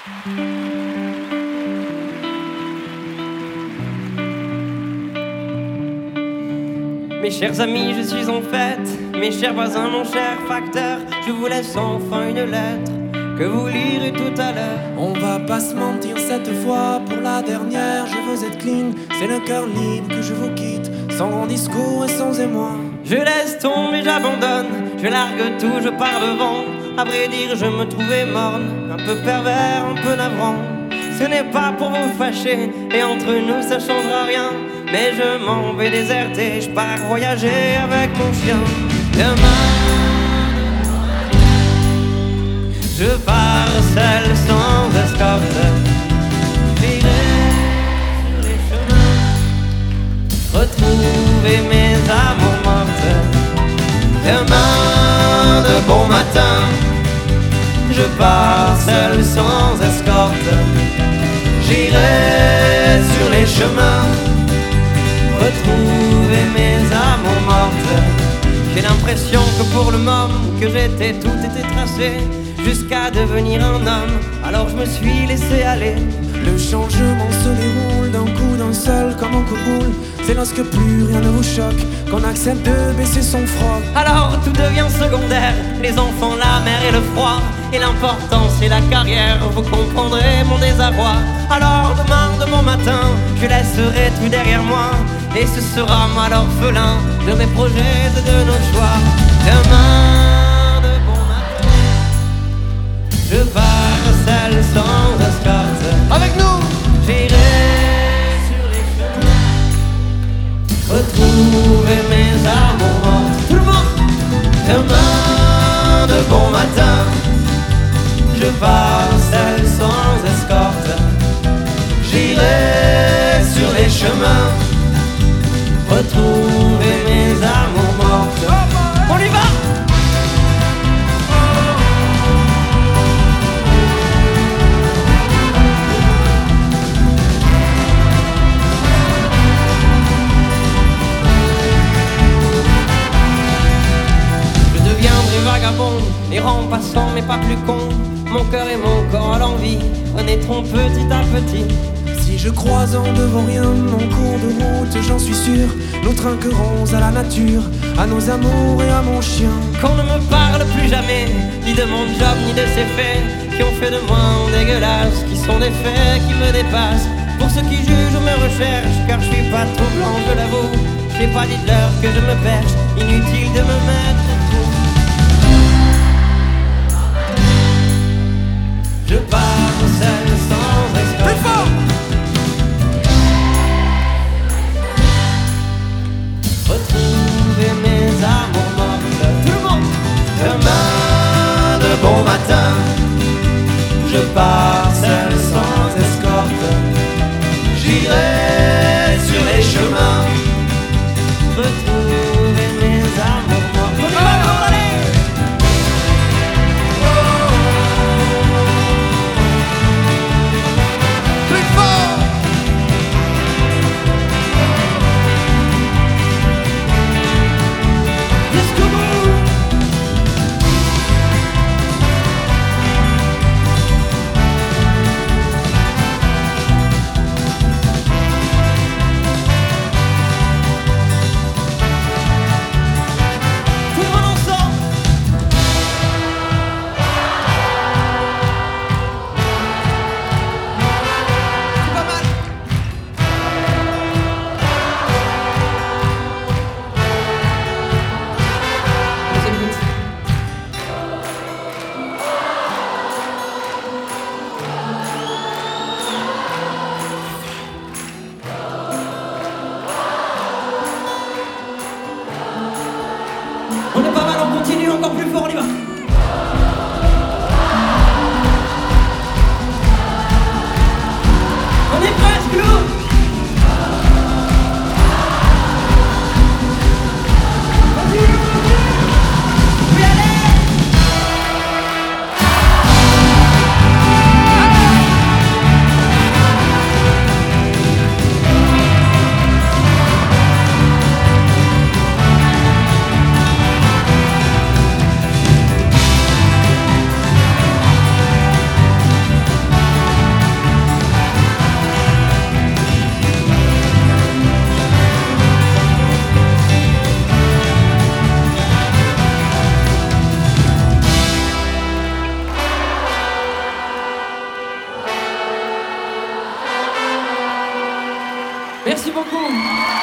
Mes chers amis, je suis en fête. Mes chers voisins, mon cher facteur, je vous laisse enfin une lettre que vous lirez tout à l'heure. On va pas se mentir cette fois, pour la dernière, je veux être clean. C'est le cœur libre que je vous quitte, sans grand discours et sans émoi. Je laisse tomber, j'abandonne, je largue tout, je pars devant. À vrai dire, je me trouvais morne, un peu pervers, un peu navrant. Ce n'est pas pour vous fâcher, et entre nous ça changera rien. Mais je m'en vais déserter, je pars voyager avec mon chien. Demain, je pars seul sans escorte. J'irai sur les chemins, retrouver mes amours mortes. Demain, de bon matin, je pars seul sans escorte. J'irai sur les chemins, retrouver mes amours mortes. J'ai l'impression que pour le moment que j'étais, tout était tracé jusqu'à devenir un homme. Alors je me suis laissé aller. Le changement se déroule d'un coup d'un seul comme un coup de boule. C'est lorsque plus rien ne vous choque qu'on accepte de baisser son froc. Alors tout devient secondaire, les enfants, la mer et le froid. Et l'important c'est la carrière, vous comprendrez mon désarroi. Alors demain de bon matin, je laisserai tout derrière moi. Et ce sera moi l'orphelin de mes projets et de nos choix. Demain de bon matin, je pars seul sans escorte. Avec nous, j'irai sur les chemins, retrouver mes amours mortes. Tout le monde. Demain de bon matin, je pars seul sans escorte. J'irai sur les chemins, retrouver mes amours mortes. On y va! Je deviendrai vagabond, errant, passant mais pas plus con. Mon cœur et mon corps à l'envie renaîtront petit à petit. si je croise en devant rien mon cours de route, j'en suis sûr, nous trinquerons à la nature, à nos amours et à mon chien. Qu'on ne me parle plus jamais, ni de mon job, ni de ces faits qui ont fait de moi un dégueulasse, qui sont des faits qui me dépassent. Pour ceux qui jugent ou me recherchent, car je suis pas trop blanc, je l'avoue, j'ai pas dit de l'heure que je me perche, inutile de me mettre tout. Je pars seul sans escorte. Plus fort! Retrouver mes amours mortes. Tout le monde. Demain de bon matin, je pars seul sans escorte. J'irai sur les chemins, retrouver mes amours mortes. On y va, allez! Plus fort! Jusqu'au bout. Tout le monde ensemble. C'est pas mal. Deuxième but. On est pas mal, on continue encore plus fort, on y va. On est presque lourd. Oui, allez. beaucoup.